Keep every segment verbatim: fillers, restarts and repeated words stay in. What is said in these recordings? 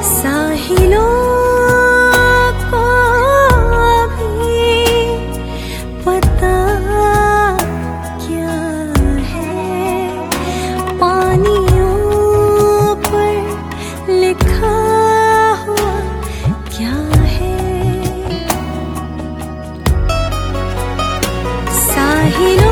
साहिलों को भी पता क्या है, पानियों पर लिखा हुआ क्या है। साहिलों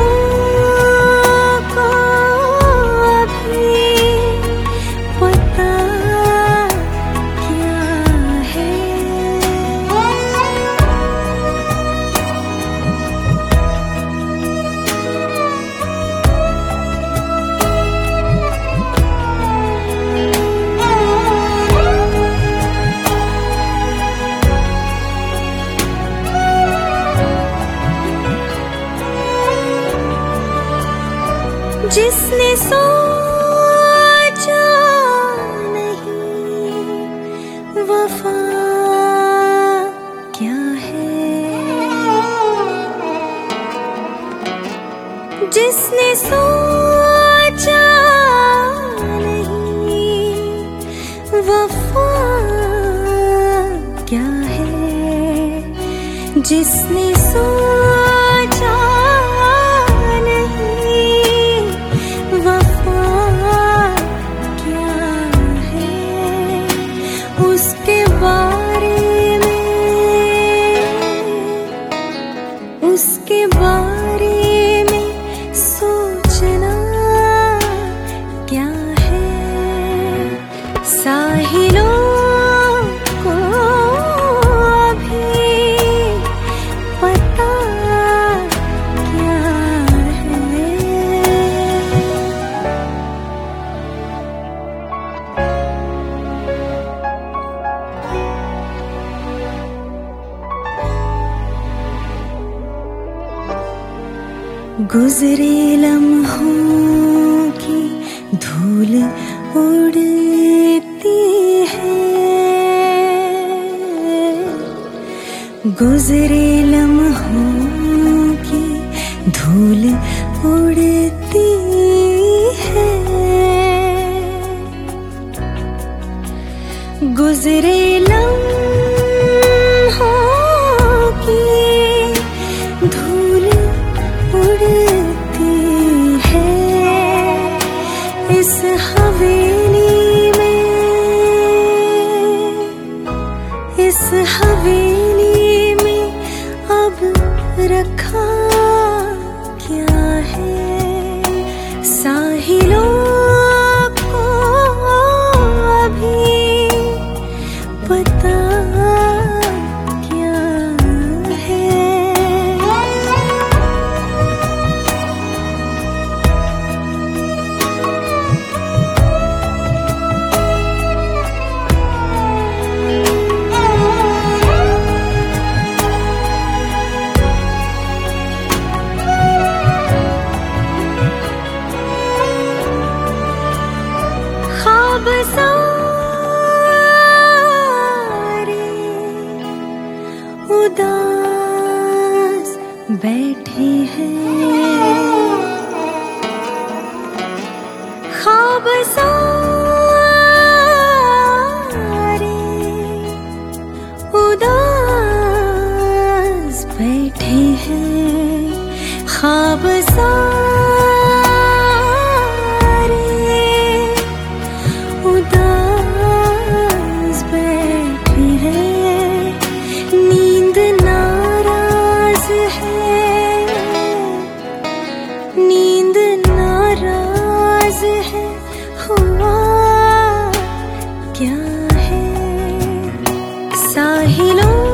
जिसने सोचा नहीं वफा क्या है, जिसने सोचा नहीं वफा क्या है, जिसने सोचा उसके बारे में सोचना क्या है। साहिलों को भी पता क्या है। गुजरे लम्हों की धूल उड़ती है, गुजरे लम्हों की धूल उड़ती है, गुजरे लम्हों की धूल उड़ती है। इस हवेली में, इस हवेली में अब रखा क्या है। साहिलों को अभी पता क्या है। ख्वाब सारे उदास बैठे हैं, ख्वाब सारे उदास बैठे हैं, ख्वाब सारे उदास बैठे हैं। नींद नाराज है, नींद नाराज है, हुआ क्या है। साहिलों